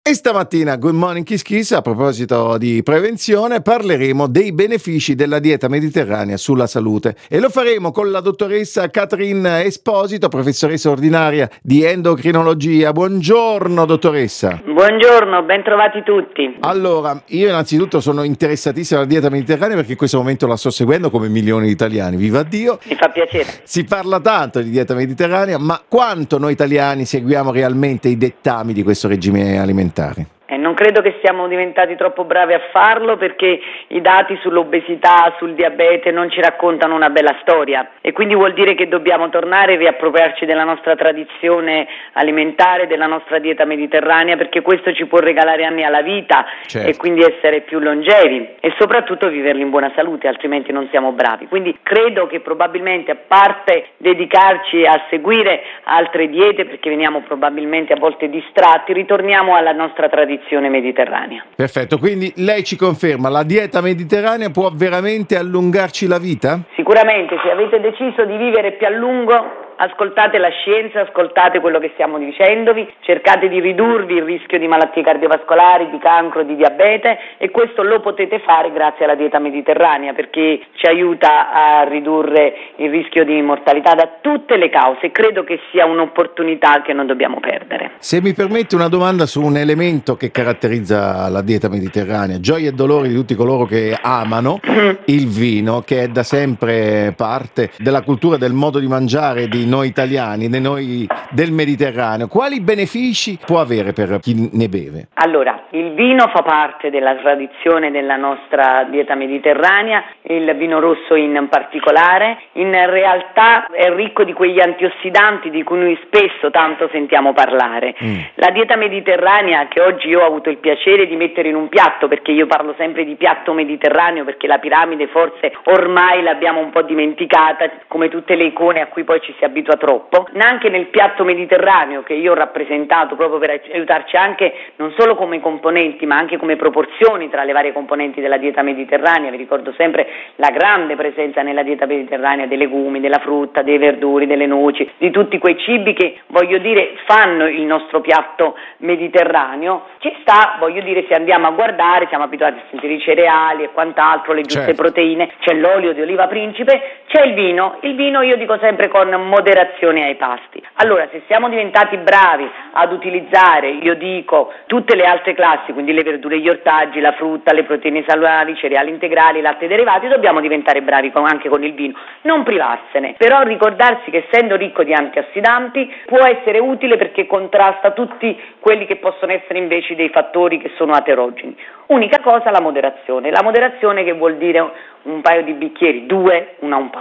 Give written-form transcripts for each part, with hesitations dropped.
E stamattina, Good Morning Kiss Kiss, a proposito di prevenzione, parleremo dei benefici della dieta mediterranea sulla salute e lo faremo con la dottoressa Catherine Esposito, professoressa ordinaria di endocrinologia. Buongiorno dottoressa. Buongiorno, ben trovati tutti. Allora, io innanzitutto sono interessatissimo alla dieta mediterranea perché in questo momento la sto seguendo come milioni di italiani, viva Dio. Mi fa piacere. Si parla tanto di dieta mediterranea, ma quanto noi italiani seguiamo realmente i dettami di questo regime alimentare? Non credo che siamo diventati troppo bravi a farlo perché i dati sull'obesità, sul diabete non ci raccontano una bella storia e quindi vuol dire che dobbiamo tornare e riappropriarci della nostra tradizione alimentare, della nostra dieta mediterranea, perché questo ci può regalare anni alla vita, certo, e quindi essere più longevi e soprattutto viverli in buona salute, altrimenti non siamo bravi. Quindi credo che probabilmente, a parte dedicarci a seguire altre diete perché veniamo probabilmente a volte distratti, ritorniamo alla nostra tradizione mediterranea. Perfetto, quindi lei ci conferma, la dieta mediterranea può veramente allungarci la vita? Sicuramente, se avete deciso di vivere più a lungo, ascoltate la scienza, ascoltate quello che stiamo dicendovi, cercate di ridurvi il rischio di malattie cardiovascolari, di cancro, di diabete, e questo lo potete fare grazie alla dieta mediterranea perché ci aiuta a ridurre il rischio di mortalità da tutte le cause. Credo che sia un'opportunità che non dobbiamo perdere. Se mi permette una domanda su un elemento che caratterizza la dieta mediterranea, gioia e dolori di tutti coloro che amano il vino, che è da sempre parte della cultura, del modo di mangiare di noi italiani, di noi del Mediterraneo. Quali benefici può avere per chi ne beve? Allora, il vino fa parte della tradizione della nostra dieta mediterranea, il vino rosso in particolare. In realtà è ricco di quegli antiossidanti di cui noi spesso tanto sentiamo parlare. La dieta mediterranea, che oggi io ho avuto il piacere di mettere in un piatto, perché io parlo sempre di piatto mediterraneo perché la piramide forse ormai l'abbiamo un po' dimenticata, come tutte le icone a cui poi ci si abitua troppo. Anche nel piatto mediterraneo, che io ho rappresentato proprio per aiutarci anche non solo come componenti ma anche come proporzioni tra le varie componenti della dieta mediterranea, vi ricordo sempre la grande presenza nella dieta mediterranea dei legumi, della frutta, dei verduri, delle noci, di tutti quei cibi che, voglio dire, fanno il nostro piatto mediterraneo. Ci sta, voglio dire, se andiamo a guardare, siamo abituati a sentire i cereali e quant'altro, le giuste proteine, c'è l'olio di oliva principe, c'è il vino io dico sempre con moderazione ai pasti. Allora, se siamo diventati bravi ad utilizzare, io dico, tutte le altre classi, quindi le verdure, gli ortaggi, la frutta, le proteine salutari, i cereali integrali, i latte derivati, dobbiamo diventare bravi anche con il vino, non privarsene, però ricordarsi che essendo ricco di antiossidanti può essere utile perché contrasta tutti quelli che possono essere invece dei fattori che sono aterogeni. Unica cosa, la moderazione che vuol dire un paio di bicchieri, due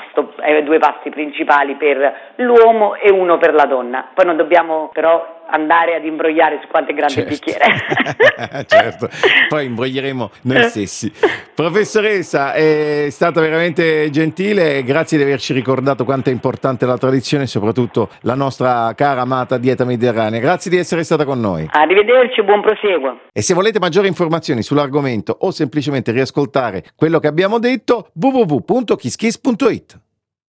pasti principali per l'uomo e uno per la donna. Poi non dobbiamo però andare ad imbrogliare su quanto è grande il bicchiere. Certo, poi imbroglieremo noi stessi. Professoressa, è stata veramente gentile, grazie di averci ricordato quanto è importante la tradizione e soprattutto la nostra cara amata dieta mediterranea. Grazie di essere stata con noi. Arrivederci, buon proseguo. E se volete maggiori informazioni sull'argomento o semplicemente riascoltare quello che abbiamo detto, www.kisskiss.it.